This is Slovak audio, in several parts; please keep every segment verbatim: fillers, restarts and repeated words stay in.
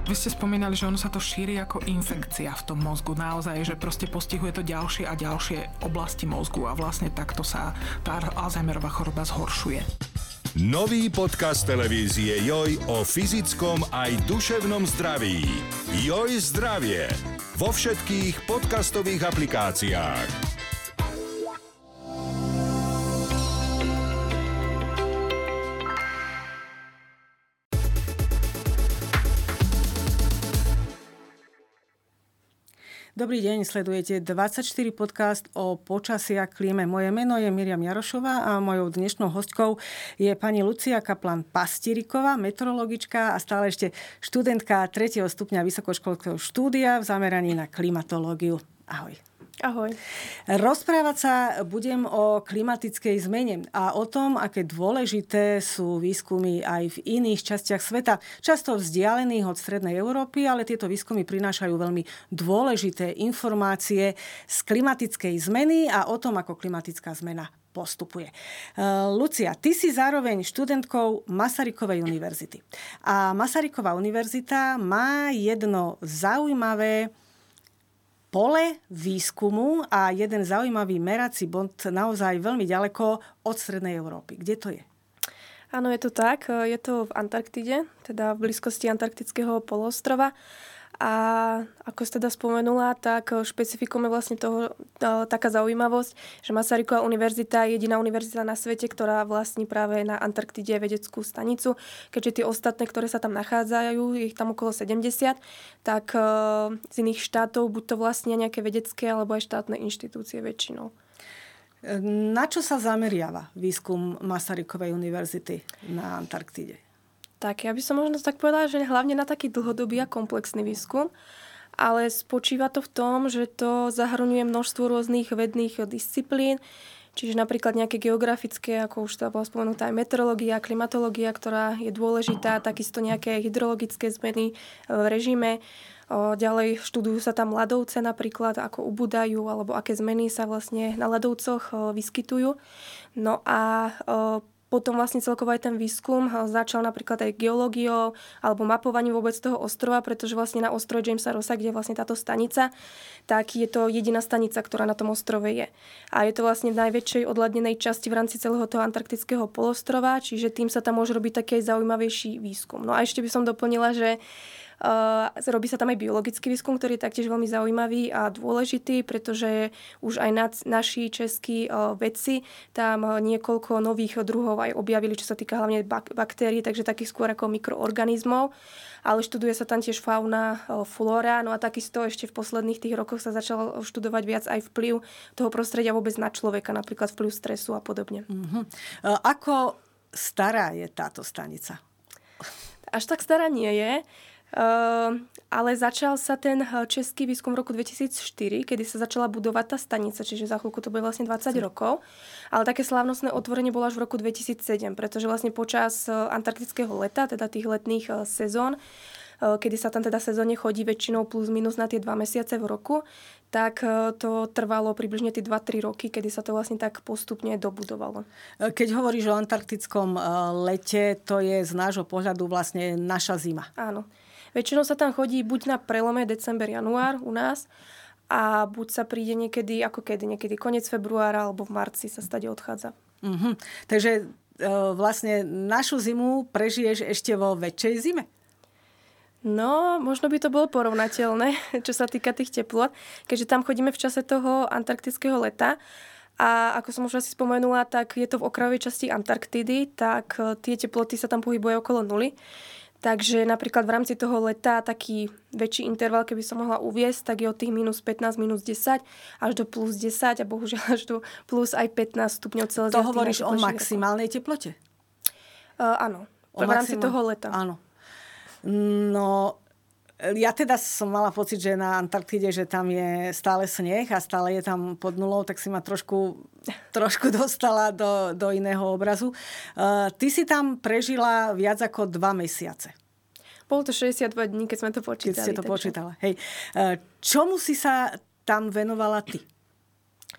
Vy ste spomínali, že ono sa to šíri ako infekcia v tom mozgu. Naozaj, že proste postihuje to ďalšie a ďalšie oblasti mozgu a vlastne takto sa tá Alzheimerová choroba zhoršuje. Nový podcast televízie Joj o fyzickom aj duševnom zdraví. Joj zdravie. Vo všetkých podcastových aplikáciách. Dobrý deň, sledujete dvadsaťštyri podcast o počasí a klíme. Moje meno je Miriam Jarošová a mojou dnešnou hostkou je pani Lucia Kaplan-Pastíriková, meteorologička a stále ešte študentka tretieho stupňa vysokoškolského štúdia v zameraní na klimatológiu. Ahoj. Ahoj. Rozprávať sa budem o klimatickej zmene a o tom, aké dôležité sú výskumy aj v iných častiach sveta, často vzdialených od strednej Európy, ale tieto výskumy prinášajú veľmi dôležité informácie z klimatickej zmeny a o tom, ako klimatická zmena postupuje. Lucia, ty si zároveň študentkou Masarykovej univerzity. A Masaryková univerzita má jedno zaujímavé pole výskumu a jeden zaujímavý merací bod naozaj veľmi ďaleko od strednej Európy. Kde to je? Áno, je to tak. Je to v Antarktide, teda v blízkosti Antarktického poloostrova. A ako si teda spomenula, tak špecifikom je vlastne toho taká zaujímavosť, že Masaryková univerzita je jediná univerzita na svete, ktorá vlastní práve na Antarktide vedeckú stanicu. Keďže tie ostatné, ktoré sa tam nachádzajú, je ich tam okolo sedemdesiat, tak z iných štátov buď to vlastnia nejaké vedecké alebo aj štátne inštitúcie väčšinou. Na čo sa zameriava výskum Masarykovej univerzity na Antarktide? Tak, ja by som možno tak povedala, že hlavne na taký dlhodobý a komplexný výskum, ale spočíva to v tom, že to zahrňuje množstvo rôznych vedných disciplín, čiže napríklad nejaké geografické, ako už to bola spomenutá aj meteorológia, klimatológia, ktorá je dôležitá, takisto nejaké hydrologické zmeny v režime. Ďalej študujú sa tam ľadovce napríklad, ako ubúdajú, alebo aké zmeny sa vlastne na ľadovcoch vyskytujú. No a potom vlastne celkovo aj ten výskum začal napríklad aj geológiou alebo mapovaním vôbec toho ostrova, pretože vlastne na ostrove Jamesa Rossa, kde je vlastne táto stanica, tak je to jediná stanica, ktorá na tom ostrove je. A je to vlastne v najväčšej odľadnenej časti v rámci celého toho Antarktického polostrova, čiže tým sa tam môže robiť taký zaujímavejší výskum. No a ešte by som doplnila, že Uh, robí sa tam aj biologický výskum, ktorý je taktiež veľmi zaujímavý a dôležitý, pretože už aj nad, naši českí uh, vedci tam uh, niekoľko nových druhov aj objavili, čo sa týka hlavne bak- baktérií, takže takých skôr ako mikroorganizmov. Ale študuje sa tam tiež fauna, uh, flóra, no a takisto ešte v posledných tých rokoch sa začal študovať viac aj vplyv toho prostredia vôbec na človeka, napríklad vplyv stresu a podobne. Uh-huh. Uh, ako stará je táto stanica? Až tak stará nie je. Uh, ale začal sa ten český výskum v roku dvetisícštyri, kedy sa začala budovať tá stanica, čiže za chvíľku to bude vlastne dvadsať Sim. rokov. Ale také slávnostné otvorenie bolo až v roku dvetisícsedem, pretože vlastne počas antarktického leta, teda tých letných sezón, kedy sa tam teda sezónne chodí väčšinou plus minus na tie dva mesiace v roku, tak to trvalo približne tie dva tri roky, kedy sa to vlastne tak postupne dobudovalo. Keď hovoríš o antarktickom lete, to je z nášho pohľadu vlastne naša zima. Áno. Väčšinou sa tam chodí buď na prelome december-január u nás a buď sa príde niekedy, ako kedy, niekedy koniec februára alebo v marci sa stade odchádza. Uh-huh. Takže e, vlastne našu zimu prežiješ ešte vo väčšej zime? No, možno by to bolo porovnateľné, čo sa týka tých teplôt, keďže tam chodíme v čase toho antarktického leta. A ako som už asi spomenula, tak je to v okrajovej časti Antarktidy, tak tie teploty sa tam pohybujú okolo nuly. Takže napríklad v rámci toho leta taký väčší interval, keby som mohla uviesť, tak je od tých minus pätnásť, minus desať až do plus desať a bohužiaľ až do plus aj pätnásť stupňov Celzia. To hovoríš o maximálnej teplote? Uh, áno, o v rámci maximál... toho leta. Áno. No, ja teda som mala pocit, že na Antarktide, že tam je stále sneh a stále je tam pod nulou, tak si ma trošku, trošku dostala do, do iného obrazu. Uh, ty si tam prežila viac ako dva mesiace. Bolo to šesťdesiatdva dní, keď sme to počítali. Keď ste to takže... počítala. Hej. Uh, čomu si sa tam venovala ty?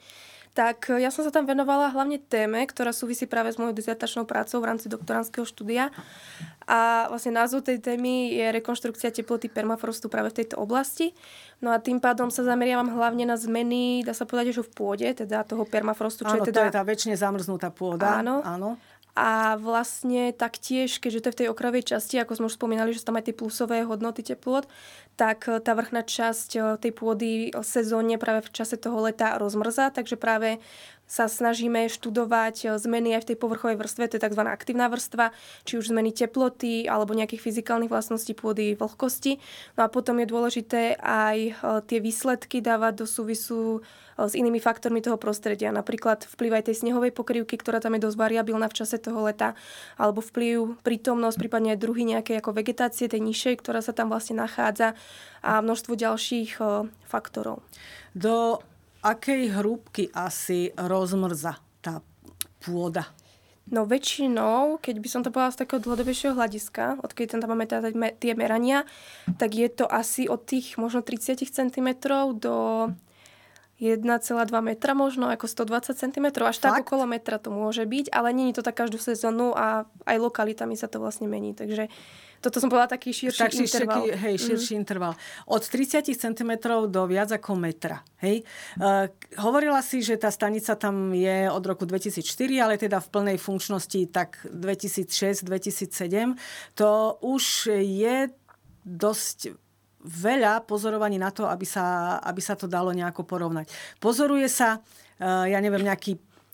Tak ja som sa tam venovala hlavne téme, ktorá súvisí práve s mojou dizertačnou prácou v rámci doktorandského štúdia. A vlastne názov tej témy je rekonštrukcia teploty permafrostu práve v tejto oblasti. No a tým pádom sa zameriavam hlavne na zmeny, dá sa povedať, že v pôde, teda toho permafrostu. Čo áno, je teda... to je tá väčšine zamrznutá pôda. Áno. áno. A vlastne taktiež, keďže to je v tej okrajovej časti, ako sme už spomínali, že sú tam aj tie plusové hodnoty teplôt, tak tá vrchná časť tej pôdy sezónne práve v čase toho leta rozmrzá, takže práve sa snažíme študovať zmeny aj v tej povrchovej vrstve, to je tzv. Aktívna vrstva, či už zmeny teploty alebo nejakých fyzikálnych vlastností pôdy, vlhkosti. No a potom je dôležité aj tie výsledky dávať do súvisu s inými faktormi toho prostredia. Napríklad vplyv aj tej snehovej pokrývky, ktorá tam je dosť variabilná v čase toho leta, alebo vplyv, prítomnosť, prípadne aj druhy nejakej ako vegetácie, tej nižšej, ktorá sa tam vlastne nachádza a množstvo ďalších faktorov. Do akej hrúbky asi rozmrza tá pôda? No väčšinou, keď by som to povedala z takého dlhodobejšieho hľadiska, odkedy tam máme teda tie merania, tak je to asi od tých možno tridsať centimetrov do jeden celá dva metra možno, ako stodvadsať centimetrov. Až tak okolo metra to môže byť, ale nie je to tak každú sezónu a aj lokalitami sa to vlastne mení. Takže toto som povedala taký širší tak interval. Širší, hej, širší mm. interval. Od tridsať centimetrov do viac ako metra. Hej. Uh, hovorila si, že tá stanica tam je od roku dvetisícštyri, ale teda v plnej funkčnosti tak dvetisícšesť dvetisícsedem. To už je dosť veľa pozorovaní na to, aby sa, aby sa to dalo nejako porovnať. Pozoruje sa, uh, ja neviem, nejaký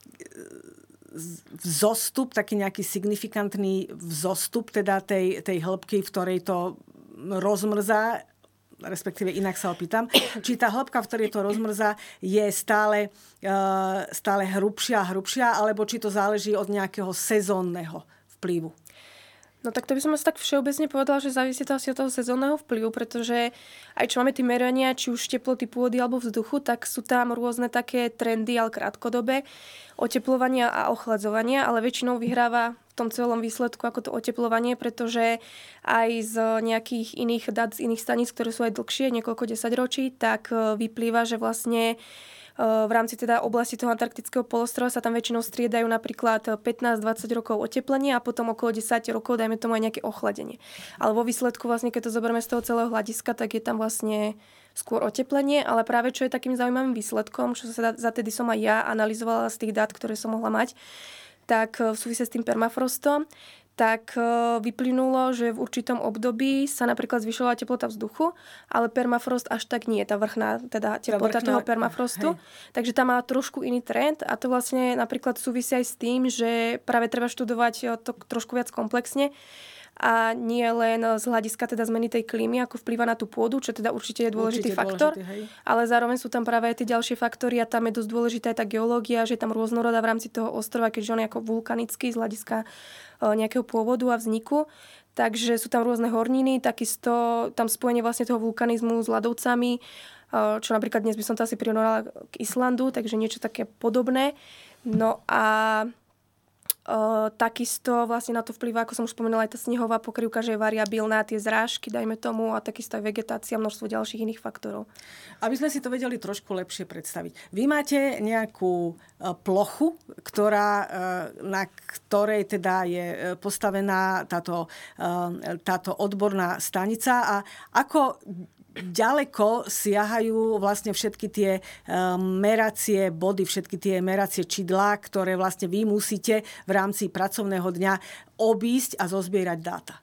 vzostup, taký nejaký signifikantný vzostup teda tej, tej hĺbky, v ktorej to rozmrzá, respektíve inak sa opýtam, či tá hĺbka, v ktorej to rozmrzá, je stále, uh, stále hrubšia a hrubšia, alebo či to záleží od nejakého sezónneho vplyvu. No tak to by som asi tak všeobecne povedala, že závisí to asi od toho sezónneho vplyvu, pretože aj čo máme tie merania, či už teploty pôdy alebo vzduchu, tak sú tam rôzne také trendy, ale krátkodobé, oteplovania a ochladzovania, ale väčšinou vyhráva v tom celom výsledku ako to oteplovanie, pretože aj z nejakých iných dát, z iných staníc, ktoré sú aj dlhšie, niekoľko desaťročí, tak vyplýva, že vlastne v rámci teda oblasti toho antarktického polostrova sa tam väčšinou striedajú napríklad pätnásť dvadsať rokov oteplenia a potom okolo desať rokov, dajme tomu aj nejaké ochladenie. Ale vo výsledku vlastne, keď to zoberieme z toho celého hľadiska, tak je tam vlastne skôr oteplenie, ale práve čo je takým zaujímavým výsledkom, čo sa za tedy som aj ja analyzovala z tých dát, ktoré som mohla mať, tak v súvisí s tým permafrostom, tak vyplynulo, že v určitom období sa napríklad zvyšovala teplota vzduchu, ale permafrost až tak nie, tá vrchná teda teplota vrchná, toho permafrostu. Hej. Takže tam má trošku iný trend a to vlastne napríklad súvisí aj s tým, že práve treba študovať to trošku viac komplexne a nie len z hľadiska teda zmeny tej klímy, ako vplýva na tú pôdu, čo teda určite je dôležitý určite faktor, dôležitý, ale zároveň sú tam práve aj tie ďalšie faktory a tam je dosť dôležitá aj tá geológia, že je tam rôznorodá v rámci toho ostrova, keďže on je ako vulkanický z hľadiska nejakého pôvodu a vzniku. Takže sú tam rôzne horniny, takisto tam spojenie vlastne toho vulkanizmu s ľadovcami, čo napríklad dnes by som to asi prirovnala k Islandu, takže niečo také podobné. No a Uh, takisto vlastne na to vplyvá, ako som už spomenula, aj tá snehová pokrývka, že je variabilná, tie zrážky, dajme tomu, a takisto aj vegetácia, množstvo ďalších iných faktorov. Aby sme si to vedeli trošku lepšie predstaviť. Vy máte nejakú uh, plochu, ktorá, uh, na ktorej teda je postavená táto, uh, táto odborná stanica a ako ďaleko siahajú vlastne všetky tie um, meracie body, všetky tie meracie čidlá, ktoré vlastne vy musíte v rámci pracovného dňa obísť a zozbierať dáta?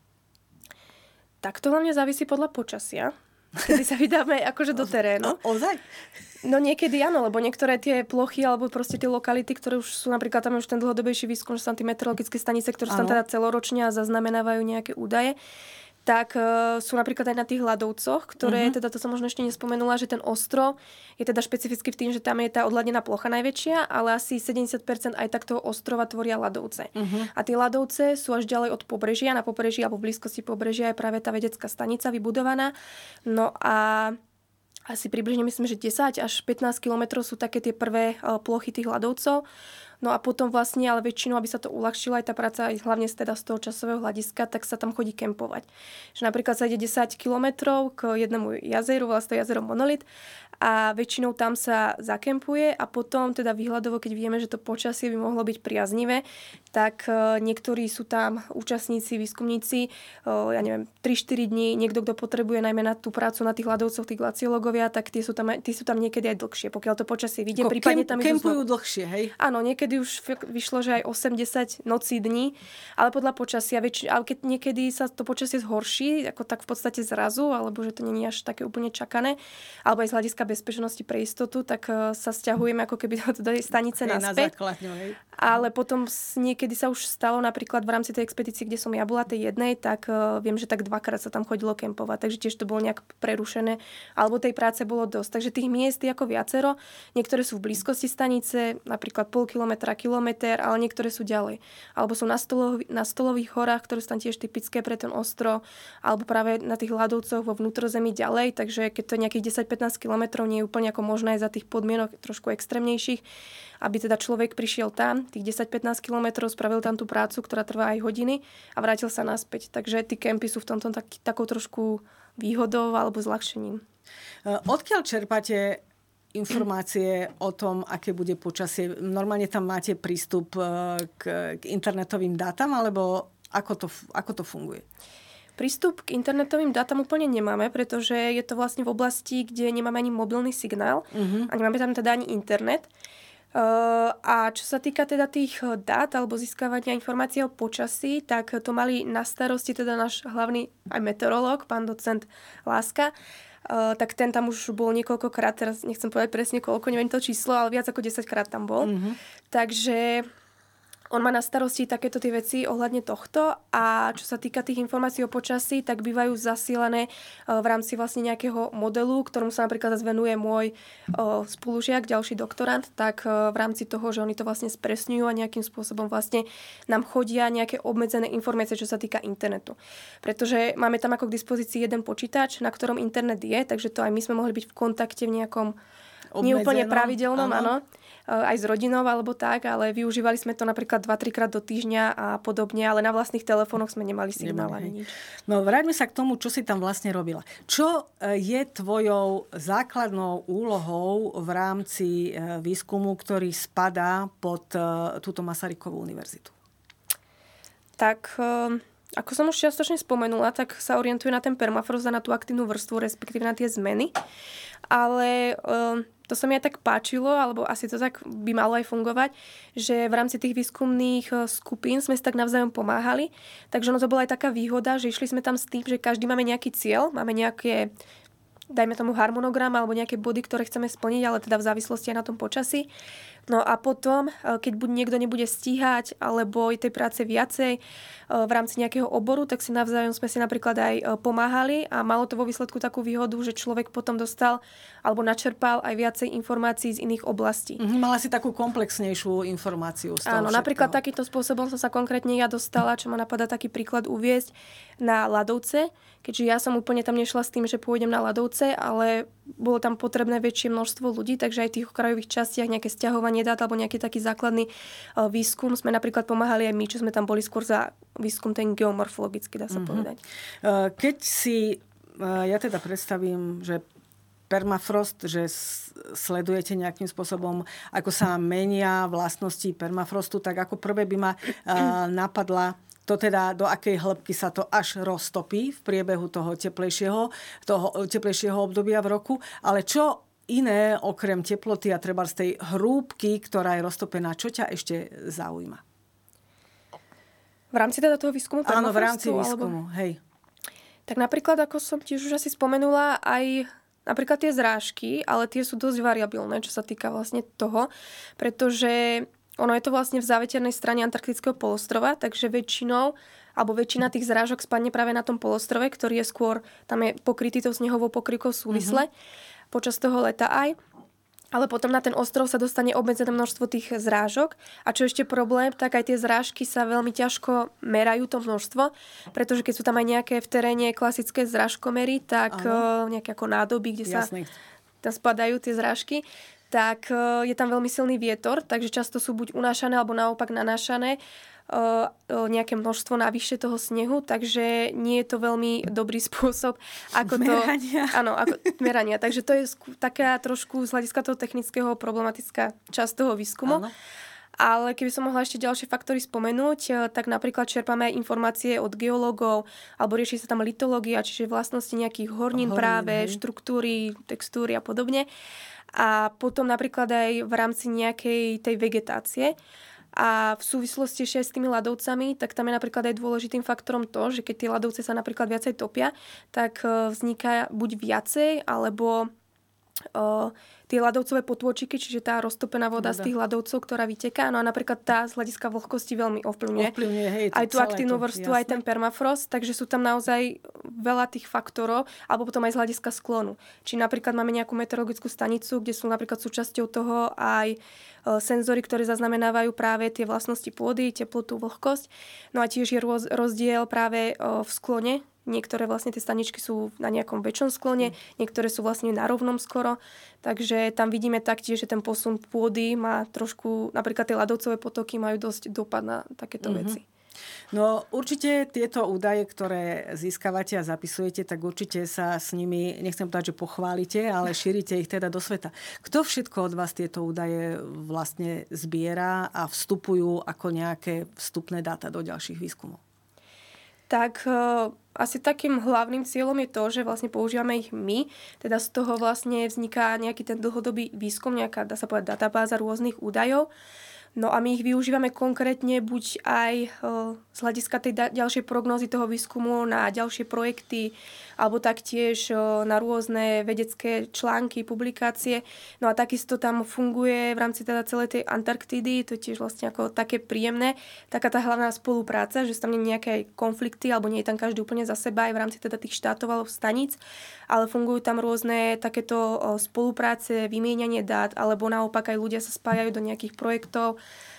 Tak to hlavne závisí podľa počasia, kedy sa vydáme akože do terénu. O, ozaj? No niekedy áno, lebo niektoré tie plochy alebo proste tie lokality, ktoré už sú napríklad tam už ten dlhodobejší výskum, že sú tam tie meteorologické stanice, ktoré sú tam teda celoročne a zaznamenávajú nejaké údaje, tak uh, sú napríklad aj na tých ľadovcoch, ktoré, uh-huh. teda to som možno ešte nespomenula, že ten ostrov je teda špecificky v tým, že tam je tá odladená plocha najväčšia, ale asi sedemdesiat percent aj tak toho ostrova tvoria ľadovce. Uh-huh. A tie ľadovce sú až ďalej od pobrežia, na pobreží alebo v blízkosti pobrežia je práve tá vedecká stanica vybudovaná. No a asi približne myslím, že desať až pätnásť kilometrov sú také tie prvé uh, plochy tých ľadovcov. No a potom vlastne, ale väčšinou, aby sa to uľahčilo aj tá práca, hlavne teda z toho časového hľadiska, tak sa tam chodí kempovať. Že napríklad sa ide desať kilometrov k jednému jazeru, vlastne to jazero Monolit, a väčšinou tam sa zakempuje a potom teda výhľadovo, keď vieme, že to počasie by mohlo byť priaznivé, tak niektorí sú tam účastníci, výskumníci, ja neviem, tri štyri dní, niekto, kto potrebuje najmä na tú prácu na tých ľadovcoch, tí glaciológovia, tak tí sú tam, tí sú tam niekedy aj dlhšie, pokiaľ to počasie vyjde. Prípadne tam kempujú dlhšie, hej? Áno, niekedy už vyšlo, že aj osem desať nocí dní, ale podľa počasia, väč... ale keď niekedy sa to počasie zhorší, ako tak v podstate zrazu, alebo že to nie je až také úplne čakané, alebo aj z hľadiska bezpečnosti pre istotu, tak sa sťahujeme ako keby do tej stanice naspäť. Ale potom niekedy sa už stalo, napríklad v rámci tej expedície, kde som ja bola, tej jednej, tak uh, viem, že tak dvakrát sa tam chodilo kempovať, takže tiež to bolo nejak prerušené, alebo tej práce bolo dosť. Takže tých miest je ako viacero, niektoré sú v blízkosti stanice, napríklad pol kilometra, kilometr, ale niektoré sú ďalej. Alebo sú na, stolo, na stolových horách, ktoré sú tam tiež typické pre ten ostrov, alebo práve na tých ľadovcoch vo vnútrozemí ďalej, takže keď to je nejakých desať pätnásť kilometrov, nie je úplne ako možné aj za tých podmienok trošku extrémnejších, aby teda človek prišiel tam, tých desať pätnásť kilometrov, spravil tam tú prácu, ktorá trvá aj hodiny a vrátil sa naspäť. Takže tí kempy sú v tomto tak, takou trošku výhodou alebo zľahčením. Odkiaľ čerpáte informácie o tom, aké bude počasie? Normálne tam máte prístup k, k internetovým dátam, alebo ako to, ako to funguje? Prístup k internetovým dátam úplne nemáme, pretože je to vlastne v oblasti, kde nemáme ani mobilný signál uh-huh. a nemáme tam teda ani internet. Uh, a čo sa týka teda tých dát alebo získavania informácií o počasí, tak to mali na starosti teda náš hlavný aj meteorológ, pán docent Láska. Uh, tak ten tam už bol niekoľkokrát, teraz nechcem povedať presne koľko, neviem to číslo, ale viac ako desaťkrát tam bol. Uh-huh. Takže on má na starosti takéto tie veci ohľadne tohto a čo sa týka tých informácií o počasí, tak bývajú zasielané v rámci vlastne nejakého modelu, ktorom sa napríklad zase venuje môj spolužiak, ďalší doktorant, tak v rámci toho, že oni to vlastne spresňujú a nejakým spôsobom vlastne nám chodia nejaké obmedzené informácie, čo sa týka internetu. Pretože máme tam ako k dispozícii jeden počítač, na ktorom internet je, takže to aj my sme mohli byť v kontakte v nejakom neúplne pravidelnom, áno. Aj s rodinou alebo tak, ale využívali sme to napríklad dva tri krát do týždňa a podobne, ale na vlastných telefónoch sme nemali signál ani nič. No vráťme sa k tomu, čo si tam vlastne robila. Čo je tvojou základnou úlohou v rámci výskumu, ktorý spadá pod túto Masarykovú univerzitu? Tak ako som už čiastočne spomenula, tak sa orientuje na ten permafrost a na tú aktívnu vrstvu, respektíve na tie zmeny. Ale to sa mi aj tak páčilo, alebo asi to tak by malo aj fungovať, že v rámci tých výskumných skupín sme si tak navzájom pomáhali. Takže ono to bola aj taká výhoda, že išli sme tam s tým, že každý máme nejaký cieľ, máme nejaké, dajme tomu harmonogram alebo nejaké body, ktoré chceme splniť, ale teda v závislosti aj na tom počasí. No a potom, keď buď niekto nebude stíhať, alebo i tej práce viacej v rámci nejakého oboru, tak si navzájom sme si napríklad aj pomáhali a malo to vo výsledku takú výhodu, že človek potom dostal alebo načerpal aj viacej informácií z iných oblastí. Mm-hmm, mala si takú komplexnejšiu informáciu z toho Áno, všetkého. Napríklad takýmto spôsobom som sa konkrétne ja dostala, čo ma napadá taký príklad uviesť, na ľadovce, keďže ja som úplne tam nešla s tým, že pôjdem na ľadovce, ale bolo tam potrebné väčšie množstvo ľudí, takže aj v tých okrajových častiach nejaké sťahovanie dát alebo nejaký taký základný výskum sme napríklad pomáhali aj my, čo sme tam boli skôr za výskum ten geomorfologický, dá sa mm-hmm. povedať. Keď si, ja teda predstavím, že permafrost, že sledujete nejakým spôsobom, ako sa menia vlastnosti permafrostu, tak ako prvé by ma napadla to teda, do akej hĺbky sa to až roztopí v priebehu toho teplejšieho, toho teplejšieho obdobia v roku. Ale čo iné, okrem teploty a treba z tej hrúbky, ktorá je roztopená, čo ťa ešte zaujíma? V rámci teda toho výskumu permafrostu? Áno, v rámci výskumu, alebo... hej. Tak napríklad, ako som tiež už asi spomenula, aj napríklad tie zrážky, ale tie sú dosť variabilné, čo sa týka vlastne toho, pretože ono je to vlastne v záveternej strane Antarktického polostrova, takže väčšinou, alebo väčšina tých zrážok spadne práve na tom polostrove, ktorý je skôr, tam je pokrytý tou snehovou pokryvkou súvisle, mm-hmm. počas toho leta aj. Ale potom na ten ostrov sa dostane obmedzené množstvo tých zrážok. A čo ešte problém, tak aj tie zrážky sa veľmi ťažko merajú to množstvo, pretože keď sú tam aj nejaké v teréne klasické zrážkomery, tak uh, nejaké ako nádoby, kde Jasný. sa tam spadajú tie zrážky, tak je tam veľmi silný vietor, takže často sú buď unášané alebo naopak nanášané nejaké množstvo navyše toho snehu, takže nie je to veľmi dobrý spôsob, ako to... Merania. Áno, ako merania. Takže to je skú, taká trošku z hľadiska toho technického problematická časť toho výskumu. Áno. Ale keby som mohla ešte ďalšie faktory spomenúť, tak napríklad čerpáme aj informácie od geológov, alebo rieši sa tam litológia, čiže vlastnosti nejakých hornín, hornín práve, hej. štruktúry, textúry a podobne. A potom napríklad aj v rámci nejakej tej vegetácie. A v súvislosti ešte aj s tými ľadovcami, tak tam je napríklad aj dôležitým faktorom to, že keď tie ľadovce sa napríklad viacej topia, tak vzniká buď viacej, alebo uh, tie ľadovcové potôčiky, čiže tá roztopená voda, voda z tých ľadovcov, ktorá vyteká. No a napríklad tá z hľadiska vlhkosti veľmi ovplyvňuje. Ovplyvňuje, hej, aj tú aktívnu vrstvu, aj ten permafrost, takže sú tam naozaj veľa tých faktorov, alebo potom aj z hľadiska sklonu. Či napríklad máme nejakú meteorologickú stanicu, kde sú napríklad súčasťou toho aj senzory, ktoré zaznamenávajú práve tie vlastnosti pôdy, teplotu, vlhkosť. No a tiež je rozdiel práve v sklone. Niektoré vlastne tie staničky sú na nejakom väčšom sklone, niektoré sú vlastne na rovnom skoro. Takže tam vidíme taktiež, že ten posun pôdy má trošku, napríklad tie ľadovcové potoky majú dosť dopad na takéto mm-hmm. veci. No určite tieto údaje, ktoré získavate a zapisujete, tak určite sa s nimi, nechcem povedať, že pochválite, ale šírite ich teda do sveta. Kto všetko od vás tieto údaje vlastne zbiera a vstupujú ako nejaké vstupné dáta do ďalších výskumov? Tak uh, asi takým hlavným cieľom je to, že vlastne používame ich my. Teda z toho vlastne vzniká nejaký ten dlhodobý výskum, nejaká, dá sa povedať, databáza rôznych údajov. No a my ich využívame konkrétne buď aj z hľadiska tej ďalšej prognózy toho výskumu na ďalšie projekty, alebo taktiež na rôzne vedecké články, publikácie. No a takisto tam funguje v rámci teda celej tej Antarktídy, to je tiež vlastne ako také príjemné, taká tá hlavná spolupráca, že tam nie je nejaké konflikty, alebo nie je tam každý úplne za seba aj v rámci teda tých štátov alebo staníc, ale fungujú tam rôzne takéto spolupráce, vymieňanie dát, alebo naopak aj ľudia sa spájajú do nejakých projektov.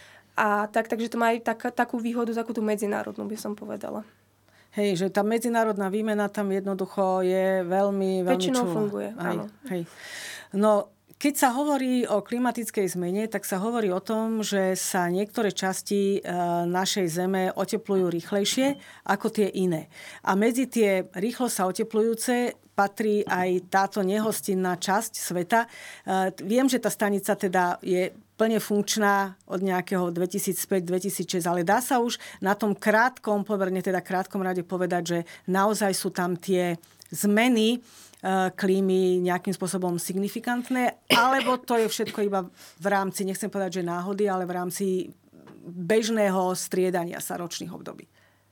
A tak, takže to má aj tak, takú výhodu, takú tú medzinárodnú, by som povedala. Hej, že tá medzinárodná výmena tam jednoducho je veľmi, veľmi väčšinou čulá. funguje, hej, áno. Hej. No, keď sa hovorí o klimatickej zmene, tak sa hovorí o tom, že sa niektoré časti e, našej Zeme oteplujú rýchlejšie ako tie iné. A medzi tie rýchlo sa oteplujúce patrí aj táto nehostinná časť sveta. E, viem, že tá stanica teda je plne funkčná od nejakého dvetisícpäť dvetisícšesť, ale dá sa už na tom krátkom, pomerne teda krátkom rade povedať, že naozaj sú tam tie zmeny klímy nejakým spôsobom signifikantné, alebo to je všetko iba v rámci, nechcem povedať, že náhody, ale v rámci bežného striedania sa ročných období.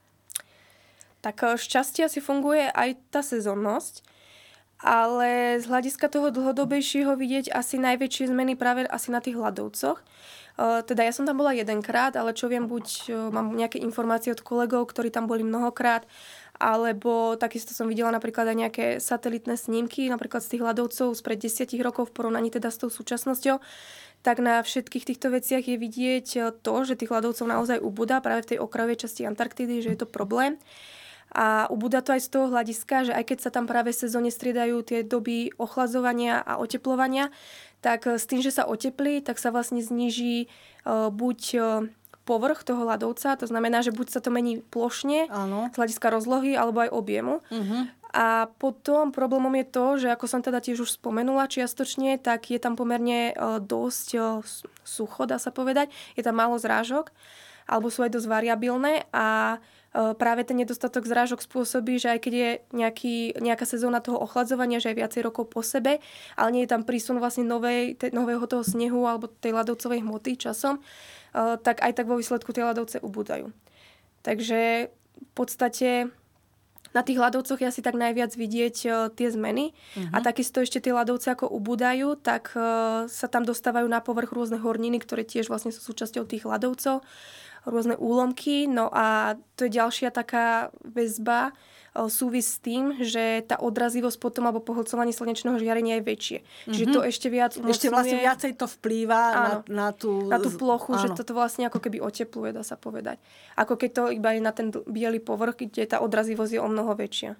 Tak šťastie asi funguje aj tá sezónnosť, ale z hľadiska toho dlhodobejšieho vidieť asi najväčšie zmeny práve asi na tých ľadovcoch. Teda ja som tam bola jedenkrát, ale čo viem, buď mám nejaké informácie od kolegov, ktorí tam boli mnohokrát, alebo takisto som videla napríklad aj nejaké satelitné snímky, napríklad z tých ľadovcov spred desiatich rokov v porovnaní teda s tou súčasnosťou, tak na všetkých týchto veciach je vidieť to, že tých ľadovcov naozaj ubúda práve v tej okrajovej časti Antarktídy, že je to problém. A ubúda to aj z toho hľadiska, že aj keď sa tam práve sezóne striedajú tie doby ochladzovania a oteplovania, tak s tým, že sa oteplí, tak sa vlastne zníži uh, buď uh, povrch toho ľadovca, to znamená, že buď sa to mení plošne, áno, z hľadiska rozlohy, alebo aj objemu. Uh-huh. A potom problémom je to, že ako som teda tiež už spomenula čiastočne, tak je tam pomerne uh, dosť uh, sucho, dá sa povedať. Je tam málo zrážok, alebo sú aj dosť variabilné a práve ten nedostatok zrážok spôsobí, že aj keď je nejaký, nejaká sezóna toho ochladzovania, že aj viacej rokov po sebe, ale nie je tam prísun vlastne novej, te, nového toho snehu alebo tej ľadovcovej hmoty časom, tak aj tak vo výsledku tie ľadovce ubúdajú. Takže v podstate na tých ľadovcoch je asi tak najviac vidieť tie zmeny. Uh-huh. A takisto ešte tie ľadovce ako ubúdajú, tak sa tam dostávajú na povrch rôzne horniny, ktoré tiež vlastne sú súčasťou tých ľadovcov, rôzne úlomky. No a to je ďalšia taká väzba, súvis s tým, že tá odrazivosť potom alebo pohlcovanie slnečného žiarenia je väčšie. Mm-hmm. Čiže to ešte viac umocňuje. Ešte vlastne viacej to vplýva na, na tú... Na tú plochu, áno, že toto vlastne ako keby otepluje, dá sa povedať. Ako keď to iba je na ten biely povrch, kde tá odrazivosť je o mnoho väčšia.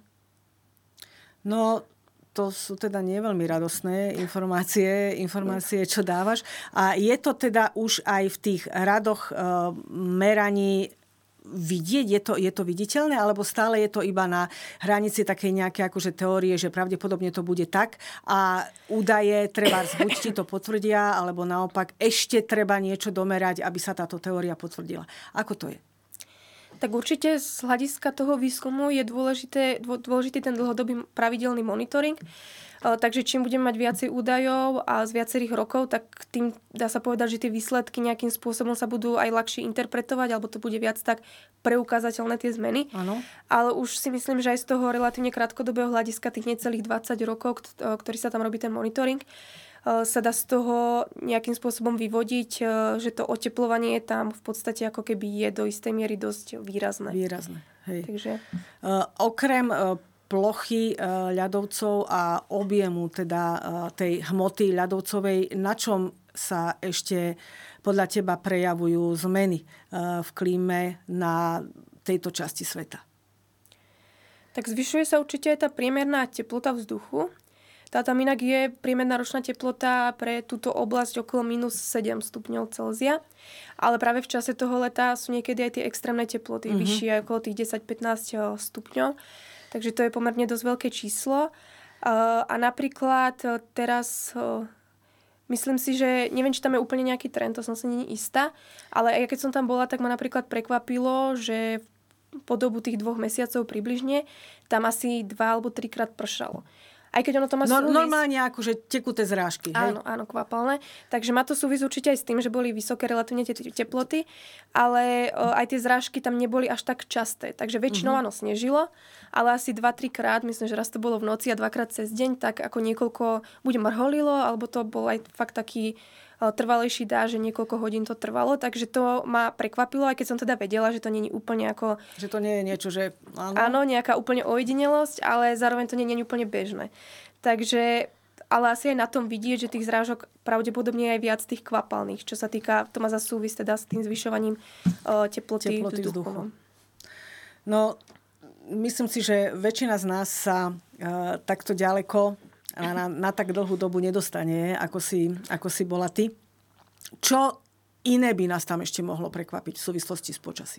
No... To sú teda nie veľmi radosné informácie, informácie, čo dávaš. A je to teda už aj v tých radoch e, meraní vidieť? Je to, je to viditeľné? Alebo stále je to iba na hranici takej nejaké akože teórie, že pravdepodobne to bude tak a údaje treba buď ti to potvrdia, alebo naopak ešte treba niečo domerať, aby sa táto teória potvrdila. Ako to je? Tak určite z hľadiska toho výskumu je dôležité, dôležitý ten dlhodobý pravidelný monitoring. Takže čím budeme mať viacej údajov a z viacerých rokov, tak tým dá sa povedať, že tie výsledky nejakým spôsobom sa budú aj ľahšie interpretovať, alebo to bude viac tak preukázateľné tie zmeny. Áno. Ale už si myslím, že aj z toho relatívne krátkodobého hľadiska tých necelých dvadsať rokov, ktorý sa tam robí ten monitoring, sa dá z toho nejakým spôsobom vyvodiť, že to oteplovanie tam v podstate ako keby je do istej miery dosť výrazné. Výrazné, hej. Takže... Uh, okrem uh, plochy ľadovcov a objemu teda tej hmoty ľadovcovej, na čom sa ešte podľa teba prejavujú zmeny v klíme na tejto časti sveta? Tak zvyšuje sa určite aj tá priemerná teplota vzduchu. Tá tam inak je priemerná ročná teplota pre túto oblasť okolo mínus sedem stupňov Celzia. Ale práve v čase toho leta sú niekedy aj tie extrémne teploty, mm-hmm. vyššie aj okolo tých desať pätnásť stupňov. Takže to je pomerne dosť veľké číslo. A napríklad teraz myslím si, že neviem, či tam je úplne nejaký trend, to som si nie istá, ale aj keď som tam bola, tak ma napríklad prekvapilo, že po dobu tých dvoch mesiacov približne tam asi dva alebo trikrát pršalo. Aj keď ono to má no, súvis... Normálne akože tekuté zrážky. Hej? Áno, áno, kvapalné. Takže má to súvis určite aj s tým, že boli vysoké relatívne te- teploty, ale o, aj tie zrážky tam neboli až tak časté. Takže väčšinou mm-hmm. áno, snežilo, ale asi dva tri krát, myslím, že raz to bolo v noci a dvakrát cez deň, tak ako niekoľko buď mrholilo, alebo to bol aj fakt taký trvalejší dáž, že niekoľko hodín to trvalo, takže to ma prekvapilo, aj keď som teda vedela, že to nie je úplne ako... Že to nie je niečo, že... Áno, áno nejaká úplne ojedinelosť, ale zároveň to nie je úplne bežné. Takže, ale asi aj na tom vidieť, že tých zrážok pravdepodobne je aj viac tých kvapalných, čo sa týka, to má za súvis teda s tým zvyšovaním uh, teploty, teploty vzduchu. vzduchu. No, myslím si, že väčšina z nás sa uh, takto ďaleko a na, na tak dlhú dobu nedostane, ako si, ako si bola ty. Čo iné by nás tam ešte mohlo prekvapiť v súvislosti s počasím?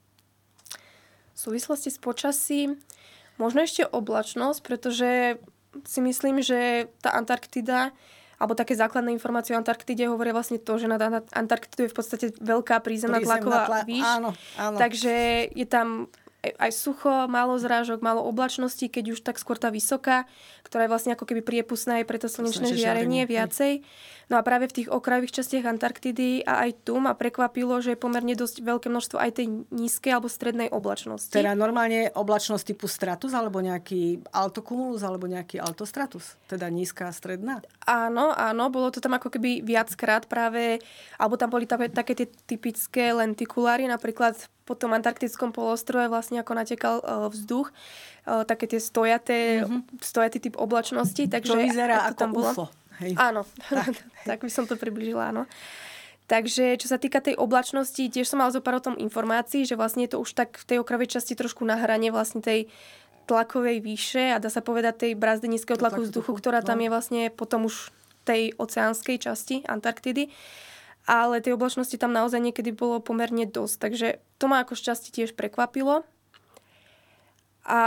V súvislosti s počasím možno ešte oblačnosť, pretože si myslím, že tá Antarktida, alebo také základné informácie o Antarktide hovoria vlastne to, že nad Antarktidu je v podstate veľká prízemná tlaková tla... výš. Áno, áno. Takže je tam aj sucho, málo zrážok, málo oblačností, keď už tak skôr tá vysoká, ktorá je vlastne ako keby priepustná aj pre to slnečné žiarenie viacej. No a práve v tých okrajových častiach Antarktidy a aj tu ma prekvapilo, že je pomerne dosť veľké množstvo aj tej nízkej alebo strednej oblačnosti. Teda normálne oblačnosť typu stratus alebo nejaký altokumulus alebo nejaký altostratus? Teda nízka a stredná? Áno, áno, bolo to tam ako keby viackrát práve, alebo tam boli také, také tie typické lentikuláry, napríklad po tom antarktickom polostrove vlastne ako natekal vzduch, také tie stojaté, mm-hmm. stojatý typ oblačnosti. Takže to vyzerá to ako tam bolo. ú ef ó. Hej. Áno, tak. tak by som to približila, áno. Takže čo sa týka tej oblačnosti, tiež som mala zo pár o tom informácií, že vlastne je to už tak v tej okrajovej časti trošku na hrane vlastne tej tlakovej výše a dá sa povedať tej brázdy nízkeho tlaku vzduchu, ktorá tam je vlastne potom už tej oceánskej časti Antarktidy. Ale tej oblačnosti tam naozaj niekedy bolo pomerne dosť. Takže to ma ako šťastie tiež prekvapilo. A...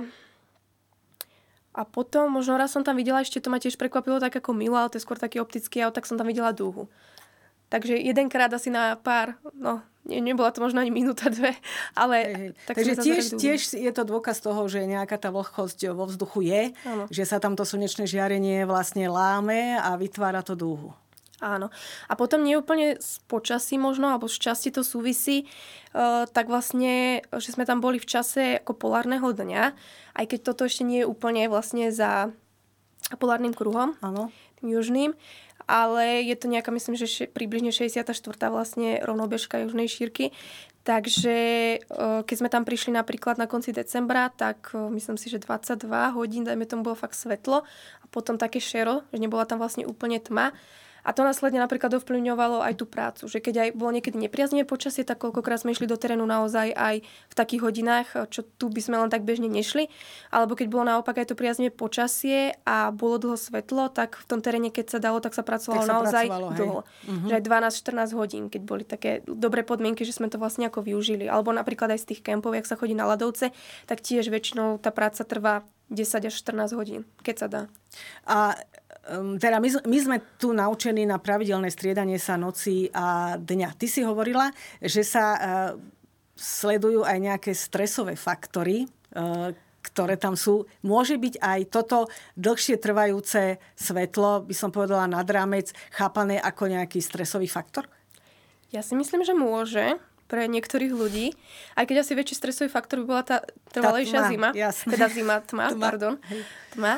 A potom, možno raz som tam videla, ešte to ma tiež prekvapilo tak ako Milo, ale to je skôr taký optický aut, tak som tam videla dúhu. Takže jedenkrát asi na pár, no ne, nebola to možno ani minúta, dve, ale... Hej, hej. Tak Takže tiež, tiež je to dôkaz toho, že nejaká tá vlhkosť vo vzduchu je, ano. Že sa tam to slnečné žiarenie vlastne láme a vytvára to dúhu. Áno. A potom nie úplne s počasí možno, alebo z časti to súvisí, uh, tak vlastne, že sme tam boli v čase ako polárneho dňa, aj keď toto ešte nie je úplne vlastne za polárnym kruhom, áno. Tým južným, ale je to nejaká, myslím, že še, približne šesťdesiata štvrtá vlastne rovnobežka južnej šírky. Takže uh, keď sme tam prišli napríklad na konci decembra, tak uh, myslím si, že dvadsaťdva hodín, dajme tomu, bolo fakt svetlo a potom také šero, že nebola tam vlastne úplne tma. A to následne napríklad ovplyvňovalo aj tú prácu, že keď aj bolo niekedy nepriaznivé počasie, tak koľkokrát sme išli do terénu naozaj aj v takých hodinách, čo tu by sme len tak bežne nešli. Alebo keď bolo naopak aj to priaznivé počasie a bolo dlho svetlo, tak v tom teréne, keď sa dalo, tak sa pracovalo tak sa naozaj pracovalo, dlho. Uh-huh. Že aj dvanásť štrnásť hodín, keď boli také dobré podmienky, že sme to vlastne ako využili. Alebo napríklad aj z tých kempov, jak sa chodí na ľadovce, tak tiež väčšinou tá práca trvá desať až štrnásť hodín, keď sa dá. A um, teda my, my sme tu naučení na pravidelné striedanie sa noci a dňa. Ty si hovorila, že sa uh, sledujú aj nejaké stresové faktory, uh, ktoré tam sú. Môže byť aj toto dlhšie trvajúce svetlo, by som povedala nad rámec, chápané ako nejaký stresový faktor? Ja si myslím, že môže pre niektorých ľudí. Aj keď asi väčší stresový faktor by bola tá trvalejšia tá tma, zima. Jasne. Teda zima, tma, tma. pardon. Tma.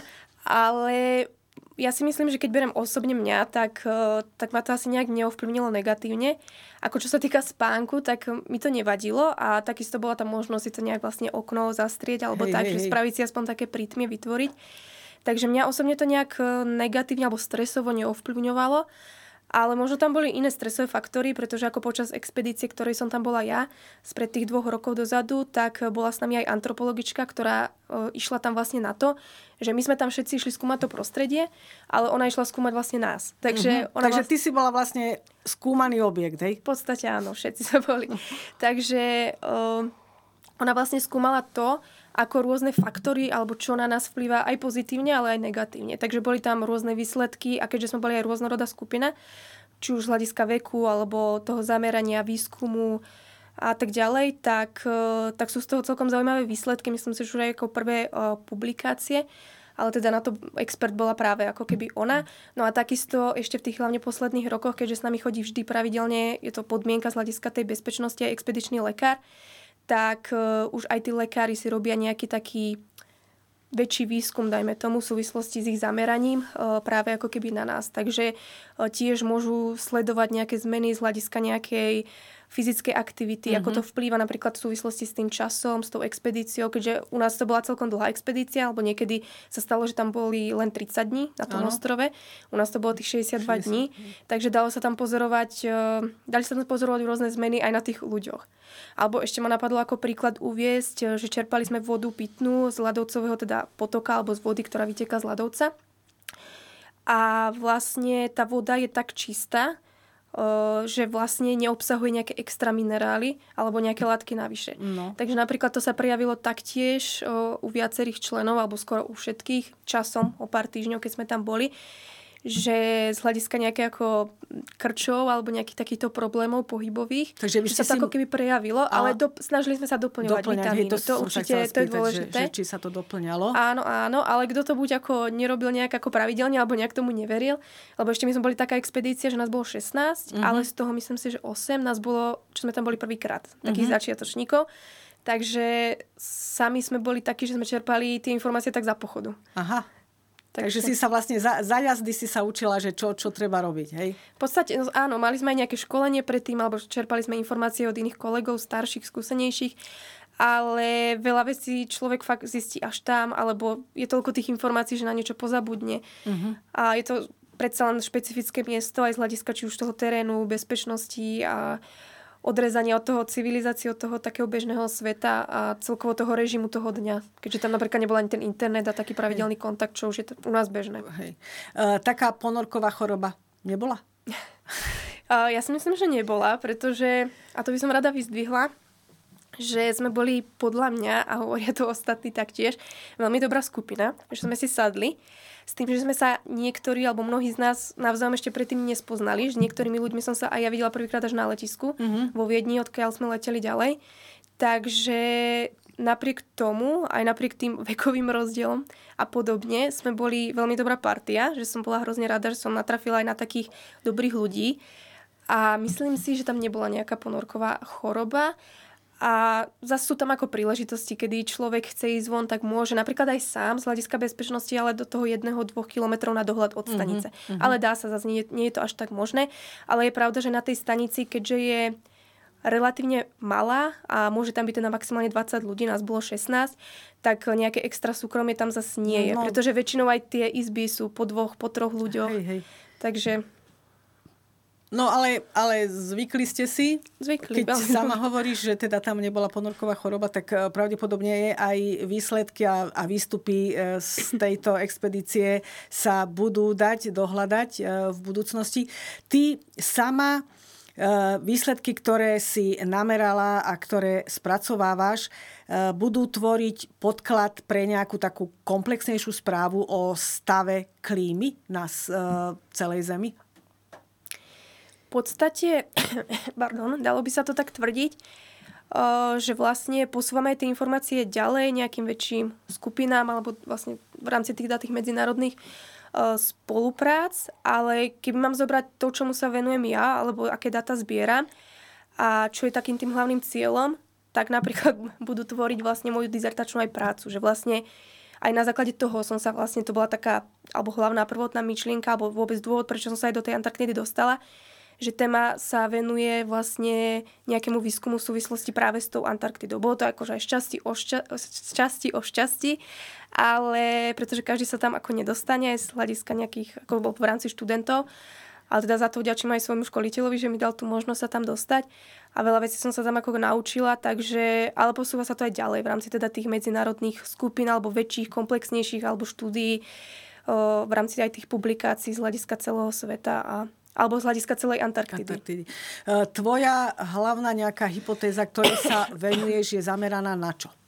Ale ja si myslím, že keď beriem osobne mňa, tak, tak ma to asi nejak neovplyvnilo negatívne. Ako čo sa týka spánku, tak mi to nevadilo a takisto bola tá možnosť si to nejak vlastne okno zastrieť alebo hej, tak, hej, že hej. spraviť si aspoň také prítmie vytvoriť. Takže mňa osobne to nejak negatívne alebo stresovo neovplyvňovalo. Ale možno tam boli iné stresové faktory, pretože ako počas expedície, ktorej som tam bola ja, spred tých dvoch rokov dozadu, tak bola s nami aj antropologička, ktorá e, išla tam vlastne na to, že my sme tam všetci išli skúmať to prostredie, ale ona išla skúmať vlastne nás. Takže, mm-hmm. ona Takže vlastne... ty si bola vlastne skúmaný objekt, hej? V podstate áno, všetci sme boli. Takže e, ona vlastne skúmala to, ako rôzne faktory, alebo čo na nás vplýva aj pozitívne, ale aj negatívne. Takže boli tam rôzne výsledky a keďže sme boli aj rôznorodá skupina, či už z hľadiska veku, alebo toho zamerania, výskumu a tak ďalej, tak, tak sú z toho celkom zaujímavé výsledky. Myslím si, že už aj ako prvé uh, publikácie, ale teda na to expert bola práve ako keby ona. No a takisto ešte v tých hlavne posledných rokoch, keďže s nami chodí vždy pravidelne, je to podmienka z hľadiska tej bezpečnosti aj expedičný lekár, tak uh, už aj tí lekári si robia nejaký taký väčší výskum, dajme tomu, v súvislosti s ich zameraním uh, práve ako keby na nás. Takže uh, tiež môžu sledovať nejaké zmeny z hľadiska nejakej fyzickej aktivity, mm-hmm. ako to vplýva napríklad v súvislosti s tým časom, s tou expedíciou, keďže u nás to bola celkom dlhá expedícia, alebo niekedy sa stalo, že tam boli len tridsať dní na tom ano. ostrove. U nás to bolo tých šesťdesiatdva šesťdesiat dní, takže dalo sa tam pozorovať, dali sa tam pozorovať rôzne zmeny aj na tých ľuďoch. Alebo ešte ma napadlo ako príklad uviesť, že čerpali sme vodu pitnú z ľadovcového teda potoka, alebo z vody, ktorá vyteká z ľadovca. A vlastne tá voda je tak čistá, že vlastne neobsahuje nejaké extra minerály alebo nejaké látky navyše. No. Takže napríklad to sa prejavilo taktiež u viacerých členov, alebo skoro u všetkých časom, o pár týždňov, keď sme tam boli, že z hľadiska nejaké ako krčov alebo nejakých takýchto problémov pohybových, takže že sa to si... ako keby prejavilo, ale do... snažili sme sa doplňovať Doplňať, vitamíny. Hej, to, to určite spýtať, to je dôležité. Že, že, či sa to doplňalo. Áno, áno, ale kto to buď ako nerobil nejak ako pravidelne, alebo nejak tomu neveril, lebo ešte my sme boli taká expedícia, že nás bolo šestnásť, mm-hmm. ale z toho myslím si, že osem nás bolo, čo sme tam boli prvýkrát, takých mm-hmm. začiatočníkov. Takže sami sme boli takí, že sme čerpali tie informácie tak za pochodu. Aha. Takže, Takže si sa vlastne za, za jazdy si sa učila, že čo, čo treba robiť, hej? V podstate, no, áno, mali sme aj nejaké školenie predtým, alebo čerpali sme informácie od iných kolegov, starších, skúsenejších, ale veľa vecí človek fakt zistí až tam, alebo je toľko tých informácií, že na niečo pozabudne. Uh-huh. A je to predsa len špecifické miesto aj z hľadiska či už toho terénu, bezpečnosti a odrezanie od toho civilizácie, od toho takého bežného sveta a celkovo toho režimu toho dňa. Keďže tam napríklad nebol ani ten internet a taký pravidelný kontakt, čo už je u nás bežné. Hej. E, taká ponorková choroba nebola? e, ja si myslím, že nebola, pretože, a to by som rada vyzdvihla, že sme boli podľa mňa, a hovoria to ostatní taktiež, veľmi dobrá skupina, že sme si sadli s tým, že sme sa niektorí, alebo mnohí z nás navzájom ešte predtým nespoznali, že niektorými ľuďmi som sa aj ja videla prvýkrát až na letisku, mm-hmm. vo Viedni, odkiaľ sme leteli ďalej. Takže napriek tomu, aj napriek tým vekovým rozdielom a podobne, sme boli veľmi dobrá partia, že som bola hrozne rada, že som natrafila aj na takých dobrých ľudí. A myslím si, že tam nebola nejaká ponorková choroba. A zase sú tam ako príležitosti, kedy človek chce ísť von, tak môže napríklad aj sám z hľadiska bezpečnosti, ale do toho jedného, dvoch kilometrov na dohľad od stanice. Mm-hmm. Ale dá sa, zase nie, nie je to až tak možné. Ale je pravda, že na tej stanici, keďže je relatívne malá a môže tam byť teda maximálne dvadsať ľudí, nás bolo šestnásť, tak nejaké extra súkromie tam zase nie je. No. Pretože väčšinou aj tie izby sú po dvoch, po troch ľuďoch. Hej, hej. Takže... No ale, ale zvykli ste si, Zvykli, keď veľmi. sama hovoríš, že teda tam nebola ponorková choroba, tak pravdepodobne je aj výsledky a, a výstupy z tejto expedície sa budú dať dohľadať v budúcnosti. Ty sama výsledky, ktoré si namerala a ktoré spracovávaš, budú tvoriť podklad pre nejakú takú komplexnejšiu správu o stave klímy na celej Zemi? V podstate, pardon, dalo by sa to tak tvrdiť, že vlastne posúvame tie informácie ďalej nejakým väčším skupinám alebo vlastne v rámci tých tých medzinárodných spoluprác, ale keby mám zobrať to, čomu sa venujem ja, alebo aké dáta zbieram a čo je takým tým hlavným cieľom, tak napríklad budú tvoriť vlastne moju dizertačnú aj prácu, že vlastne aj na základe toho som sa vlastne, to bola taká, alebo hlavná prvotná myšlienka, alebo vôbec dôvod, prečo som sa aj do tej Antarktidy dostala, že téma sa venuje vlastne nejakému výskumu v súvislosti práve s tou Antarktidou. Bolo to akože aj šťastí o, šťa, šťastí o šťastí, ale pretože každý sa tam ako nedostane aj z hľadiska nejakých, ako bol v rámci študentov, ale teda za to vďačím aj svojmu školiteľovi, že mi dal tú možnosť sa tam dostať a veľa vecí som sa tam ako naučila, takže, ale posúva sa to aj ďalej v rámci teda tých medzinárodných skupín alebo väčších, komplexnejších alebo štúdií v rámci aj tých publikácií z hľadiska celého sveta a alebo z hľadiska celej Antarktidy. Antarktidy. Tvoja hlavná nejaká hypotéza, ktorej sa venuješ, je zameraná na čo?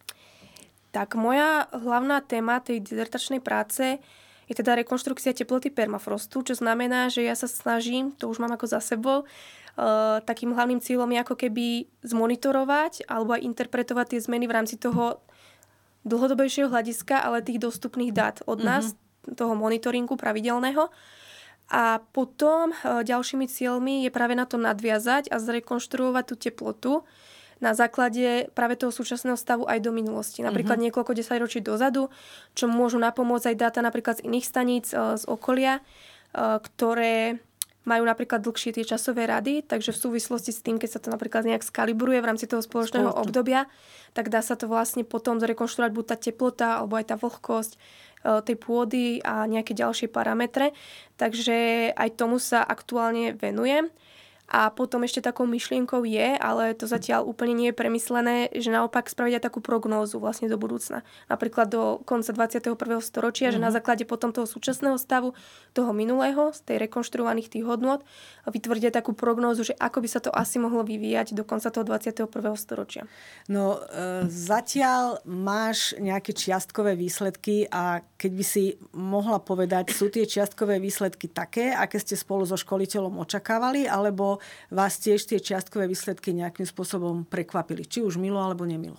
Tak moja hlavná téma tej dizertačnej práce je teda rekonštrukcia teploty permafrostu, čo znamená, že ja sa snažím, to už mám ako za sebou, uh, takým hlavným cieľom je ako keby zmonitorovať alebo aj interpretovať tie zmeny v rámci toho dlhodobejšieho hľadiska, ale tých dostupných dát od nás, mm-hmm. toho monitoringu pravidelného. A potom e, ďalšími cieľmi je práve na to nadviazať a zrekonštruovať tú teplotu na základe práve toho súčasného stavu aj do minulosti. Napríklad uh-huh. niekoľko desaťročí dozadu, čo môžu napomôcť aj dáta napríklad z iných staníc e, z okolia, e, ktoré majú napríklad dlhšie tie časové rady, takže v súvislosti s tým, keď sa to napríklad nejak skalibruje v rámci toho spoločného Spoločne. obdobia, tak dá sa to vlastne potom zrekonštruovať buď tá teplota, alebo aj tá vlhkosť tej pôdy a nejaké ďalšie parametre. Takže aj tomu sa aktuálne venujem. A potom ešte takou myšlienkou je, ale to zatiaľ úplne nie je premyslené, že naopak spraviť aj takú prognózu vlastne do budúcna. Napríklad do konca dvadsiateho prvého storočia, mm-hmm. že na základe potom toho súčasného stavu, toho minulého, z tej rekonštruovaných tých hodnôt, vytvrdiť takú prognózu, že ako by sa to asi mohlo vyvíjať do konca toho dvadsiateho prvého storočia. No e, zatiaľ máš nejaké čiastkové výsledky a keď by si mohla povedať, sú tie čiastkové výsledky také, aké ste spolu so školiteľom očakávali, alebo vás tiež tie čiastkové výsledky nejakým spôsobom prekvapili? Či už milo, alebo nemilo?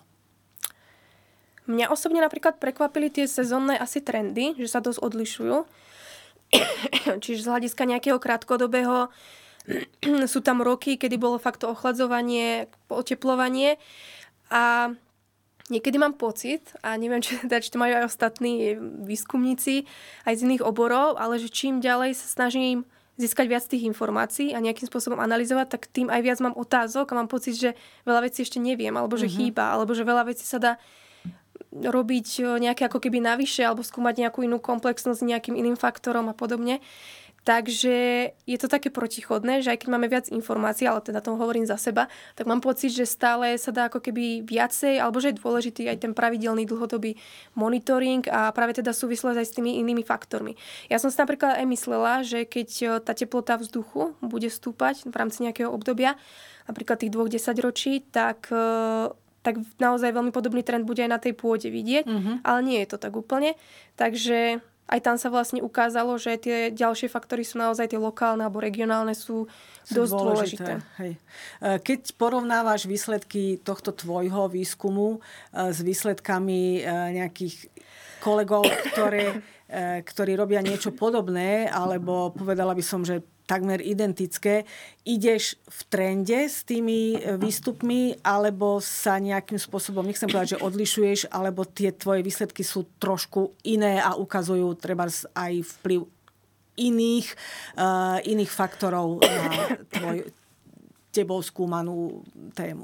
Mňa osobne napríklad prekvapili tie sezónne asi trendy, že sa dosť odlišujú. Čiže z hľadiska nejakého krátkodobého sú tam roky, kedy bolo fakt to ochladzovanie, oteplovanie a niekedy mám pocit, a neviem, či, teda, či to majú aj ostatní výskumníci aj z iných oborov, ale že čím ďalej sa snažím získať viac tých informácií a nejakým spôsobom analyzovať, tak tým aj viac mám otázok a mám pocit, že veľa vecí ešte neviem, alebo že uh-huh. chýba, alebo že veľa vecí sa dá robiť nejaké ako keby navyše, alebo skúmať nejakú inú komplexnosť nejakým iným faktorom a podobne. Takže je to také protichodné, že aj keď máme viac informácií, ale teda tomu hovorím za seba, tak mám pocit, že stále sa dá ako keby viacej, alebo že je dôležitý aj ten pravidelný dlhodobý monitoring a práve teda súvislosť aj s tými inými faktormi. Ja som si napríklad aj myslela, že keď tá teplota vzduchu bude stúpať v rámci nejakého obdobia, napríklad tých dvoch desaťročí, tak tak naozaj veľmi podobný trend bude aj na tej pôde vidieť, mm-hmm. ale nie je to tak úplne. Takže aj tam sa vlastne ukázalo, že tie ďalšie faktory sú naozaj tie lokálne alebo regionálne sú, sú dosť dôležité. dôležité. Hej. Keď porovnávaš výsledky tohto tvojho výskumu s výsledkami nejakých kolegov, ktoré, ktorí robia niečo podobné, alebo povedala by som, že takmer identické, ideš v trende s tými výstupmi, alebo sa nejakým spôsobom, nechcem povedať, že odlišuješ, alebo tie tvoje výsledky sú trošku iné a ukazujú treba aj vplyv iných, uh, iných faktorov na tvoj, tebou skúmanú tému.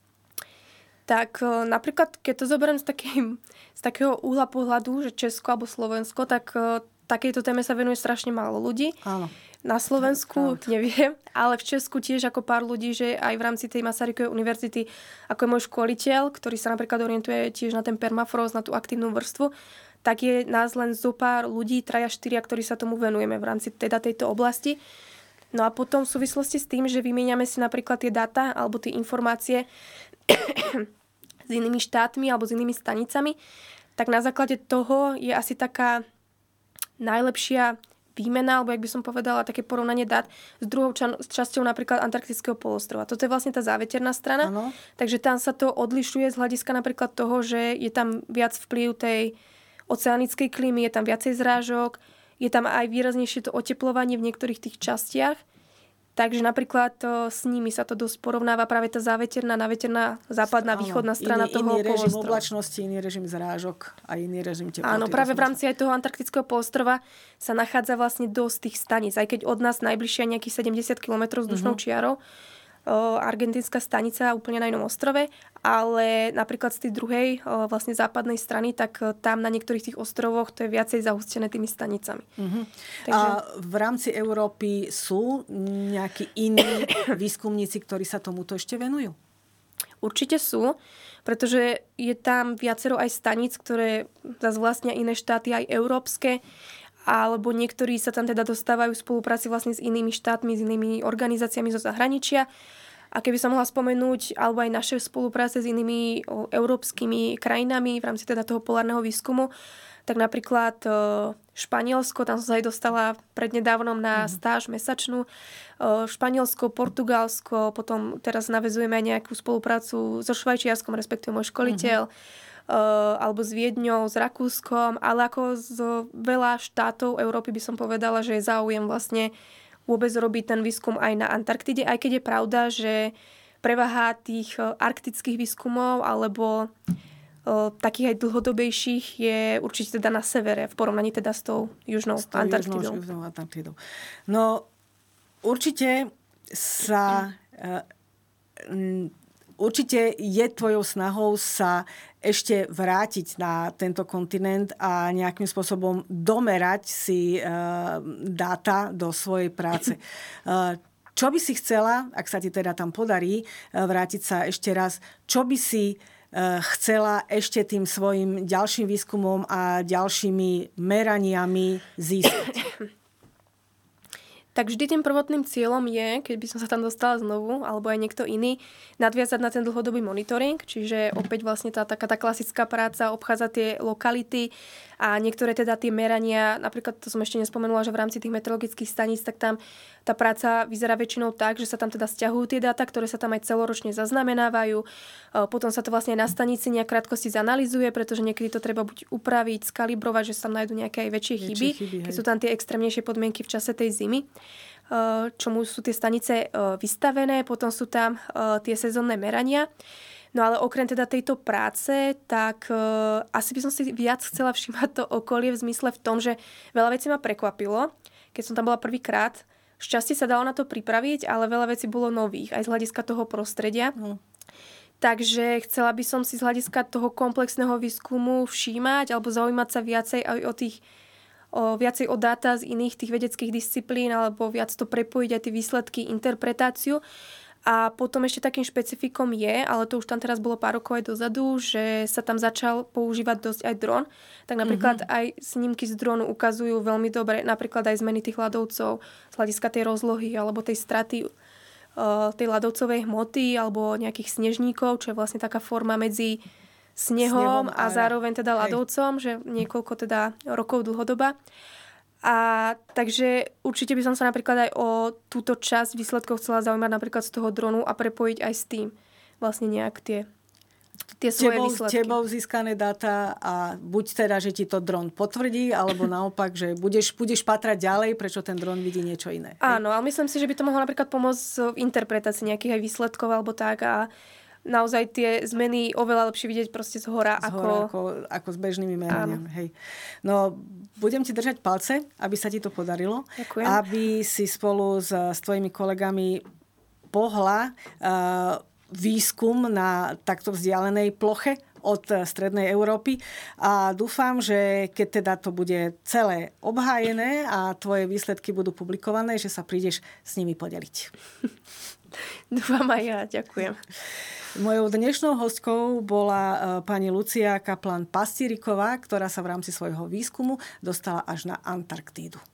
Tak napríklad, keď to zoberiem z, takým, z takého uhla pohľadu, že Česko alebo Slovensko, tak takejto téme sa venuje strašne málo ľudí. Áno. Na Slovensku neviem, ale v Česku tiež ako pár ľudí, že aj v rámci tej Masarykovej univerzity, ako je môj školiteľ, ktorý sa napríklad orientuje tiež na ten permafrost, na tú aktívnu vrstvu, tak je nás len zo pár ľudí, traja, štyria, ktorí sa tomu venujeme v rámci teda tejto oblasti. No a potom v súvislosti s tým, že vymieňame si napríklad tie dáta alebo tie informácie s inými štátmi alebo s inými stanicami, tak na základe toho je asi taká najlepšia výmena, alebo jak by som povedala, také porovnanie dát s druhou ča- s časťou napríklad Antarktického polostrova. Toto je vlastne tá záveterná strana. Ano. Takže tam sa to odlišuje z hľadiska napríklad toho, že je tam viac vplyv tej oceánickej klímy, je tam viacej zrážok, je tam aj výraznejšie to oteplovanie v niektorých tých častiach. Takže napríklad to, s nimi sa to dosť porovnáva práve tá záveterná, naveterná, západná, áno, východná strana iný, toho iný režim polostrova. oblačnosti, iný režim zrážok a iný režim teploty. Áno, práve v rámci aj toho Antarktického polostrova sa nachádza vlastne dosť tých staníc. Aj keď od nás najbližšia nejakých sedemdesiat kilometrov vzdušnou uh-huh. čiarou, o, argentínska stanica úplne na inom ostrove, ale napríklad z tej druhej, o, vlastne západnej strany, tak tam na niektorých tých ostrovoch to je viacej zahustené tými stanicami. Uh-huh. Takže... A v rámci Európy sú nejakí iní výskumníci, ktorí sa tomuto ešte venujú? Určite sú, pretože je tam viacero aj staníc, ktoré zase vlastnia iné štáty, aj európske, alebo niektorí sa tam teda dostávajú v spolupráci vlastne s inými štátmi, s inými organizáciami zo zahraničia. A keby som mohla spomenúť, alebo aj naše spolupráce s inými o, európskymi krajinami v rámci teda toho polárneho výskumu, tak napríklad o, Španielsko, tam som sa aj dostala prednedávnom na mm-hmm. stáž mesačnú. O, Španielsko, Portugalsko, potom teraz naväzujeme aj nejakú spoluprácu so Švajčiarskom, respektíve môj školiteľ, mm-hmm. Uh, alebo s Viedňou, s Rakúskom, ale ako z veľa štátov Európy by som povedala, že je záujem vlastne vôbec robiť ten výskum aj na Antarktide, aj keď je pravda, že prevaha tých uh, arktických výskumov alebo uh, takých aj dlhodobejších je určite teda na severe, v porovnaní teda s tou južnou s tou Antarktidou. Južnou Antarktidou. No určite sa... Uh, m, Určite je tvojou snahou sa ešte vrátiť na tento kontinent a nejakým spôsobom domerať si uh, dáta do svojej práce. Uh, čo by si chcela, ak sa ti teda tam podarí uh, vrátiť sa ešte raz, čo by si uh, chcela ešte tým svojim ďalším výskumom a ďalšími meraniami získať? Tak vždy tým prvotným cieľom je, keď by som sa tam dostala znovu, alebo aj niekto iný, nadviazať na ten dlhodobý monitoring, čiže opäť vlastne tá taká tá klasická práca, obchádzať tie lokality a niektoré teda tie merania, napríklad to som ešte nespomenula, že v rámci tých meteorologických staníc, tak tam tá práca vyzerá väčšinou tak, že sa tam teda sťahujú tie dáta, ktoré sa tam aj celoročne zaznamenávajú. Potom sa to vlastne na stanici nejak krátkosti zanalizuje, pretože niekedy to treba buď upraviť, skalibrovať, že sa tam nájdú nejaké aj väčšie chyby, chyby keď sú tam tie extrémnejšie podmienky v čase tej zimy, čomu sú tie stanice vystavené, potom sú tam tie sezónne merania. No ale okrem teda tejto práce, tak uh, asi by som si viac chcela všímať to okolie v zmysle v tom, že veľa vecí ma prekvapilo, keď som tam bola prvýkrát. Šťastie sa dalo na to pripraviť, ale veľa vecí bolo nových, aj z hľadiska toho prostredia. Mm. Takže chcela by som si z hľadiska toho komplexného výskumu všímať alebo zaujímať sa viacej aj o tých o, viacej o dáta z iných tých vedeckých disciplín alebo viac to prepojiť aj tie výsledky, interpretáciu. A potom ešte takým špecifikom je, ale to už tam teraz bolo pár rokov aj dozadu, že sa tam začal používať dosť aj dron. Tak napríklad mm-hmm. aj snímky z dronu ukazujú veľmi dobre napríklad aj zmeny tých ľadovcov z hľadiska tej rozlohy alebo tej straty uh, tej ľadovcovej hmoty alebo nejakých snežníkov, čo je vlastne taká forma medzi snehom, snehom a, a zároveň teda ľadovcom, že niekoľko teda rokov dlhodoba. A takže určite by som sa napríklad aj o túto časť výsledkov chcela zaujímať napríklad z toho dronu a prepojiť aj s tým vlastne nejak tie, tie svoje tebou, výsledky. Tebou získané dáta a buď teda, že ti to dron potvrdí, alebo naopak, že budeš, budeš patrať ďalej, prečo ten dron vidí niečo iné. Áno, ale myslím si, že by to mohlo napríklad pomôcť v interpretácii nejakých aj výsledkov alebo tak a naozaj tie zmeny oveľa lepšie vidieť proste z hora, z ako... hora ako... ako s bežnými meraniami. Hej. No, budem ti držať palce, aby sa ti to podarilo. Ďakujem. Aby si spolu s, s tvojimi kolegami pohla uh, výskum na takto vzdialenej ploche od strednej Európy. A dúfam, že keď teda to bude celé obhájené a tvoje výsledky budú publikované, že sa prídeš s nimi podeliť. Dúfam aj ja, ďakujem. Mojou dnešnou hostkou bola pani Lucia Kaplan-Pastíriková, ktorá sa v rámci svojho výskumu dostala až na Antarktídu.